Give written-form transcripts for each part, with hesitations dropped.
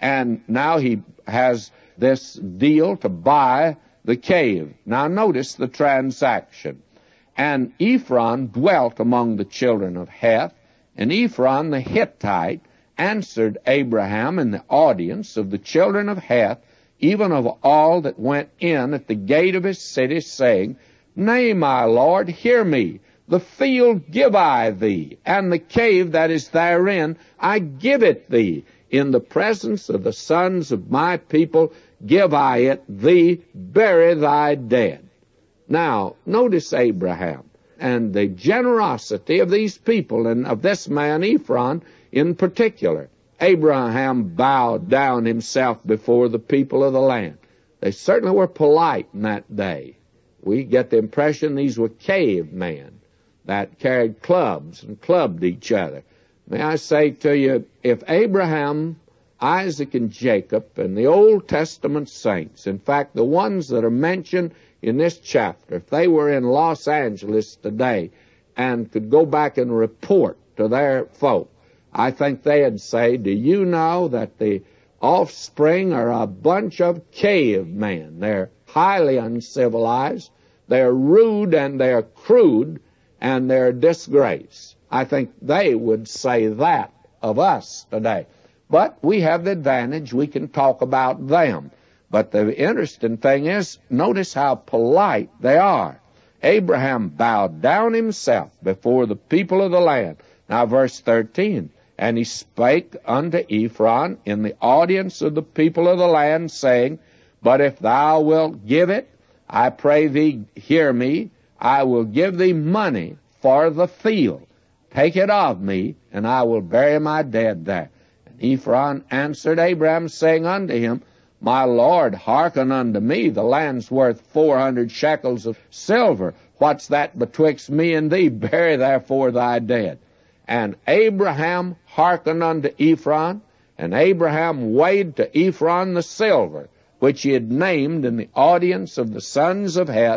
And now he has this deal to buy the cave. Now notice the transaction. And Ephron dwelt among the children of Heth, and Ephron the Hittite answered Abraham in the audience of the children of Heth, even of all that went in at the gate of his city, saying, Nay, my lord, hear me. The field give I thee, and the cave that is therein I give it thee. In the presence of the sons of my people give I it thee, bury thy dead. Now, notice Abraham and the generosity of these people, and of this man Ephron in particular. Abraham bowed down himself before the people of the land. They certainly were polite in that day. We get the impression these were cavemen that carried clubs and clubbed each other. May I say to you, if Abraham, Isaac, and Jacob, and the Old Testament saints, in fact, the ones that are mentioned in this chapter, if they were in Los Angeles today and could go back and report to their folk, I think they'd say, do you know that the offspring are a bunch of cavemen? They're highly uncivilized, they're rude, and they're crude, and they're a disgrace. I think they would say that of us today. But we have the advantage, we can talk about them. But the interesting thing is, notice how polite they are. Abraham bowed down himself before the people of the land. Now verse 13, and he spake unto Ephron in the audience of the people of the land, saying, But if thou wilt give it, I pray thee, hear me, I will give thee money for the field. Take it of me, and I will bury my dead there. And Ephron answered Abraham, saying unto him, My lord, hearken unto me, the land's worth 400 shekels of silver. What's that betwixt me and thee? Bury therefore thy dead. And Abraham hearkened unto Ephron, and Abraham weighed to Ephron the silver, which he had named in the audience of the sons of Heth,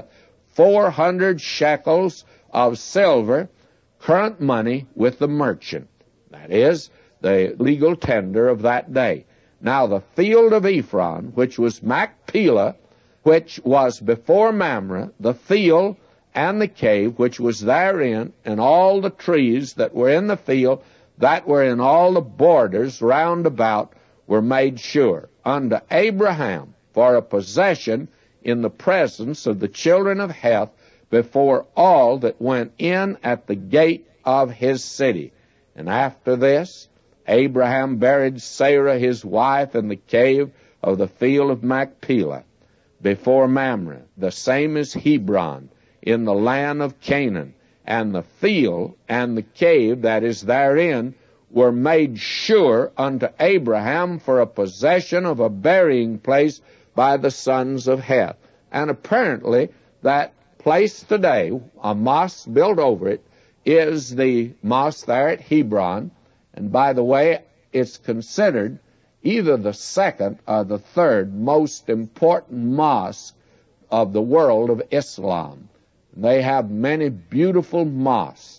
400 shekels of silver, current money with the merchant. That is, the legal tender of that day. Now the field of Ephron, which was Machpelah, which was before Mamre, the field and the cave which was therein, and all the trees that were in the field, that were in all the borders round about, were made sure unto Abraham for a possession in the presence of the children of Heth, before all that went in at the gate of his city. And after this, Abraham buried Sarah his wife in the cave of the field of Machpelah, before Mamre, the same as Hebron, in the land of Canaan. And the field and the cave that is therein were made sure unto Abraham for a possession of a burying place by the sons of Heth. And apparently that place today, a mosque built over it, is the mosque there at Hebron. And by the way, it's considered either the second or the third most important mosque of the world of Islam. They have many beautiful mosques,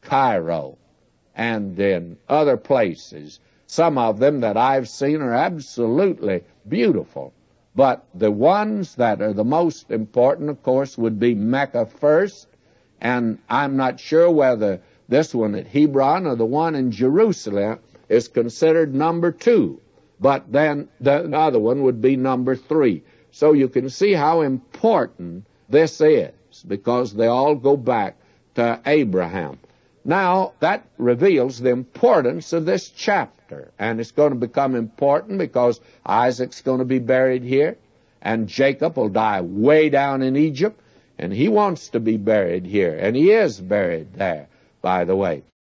Cairo, and in other places. Some of them that I've seen are absolutely beautiful. But the ones that are the most important, of course, would be Mecca first, and I'm not sure whether this one at Hebron or the one in Jerusalem is considered number 2. But then the other one would be number 3. So you can see how important this is, because they all go back to Abraham. Now, that reveals the importance of this chapter, and it's going to become important because Isaac's going to be buried here, and Jacob will die way down in Egypt, and he wants to be buried here, and he is buried there, by the way.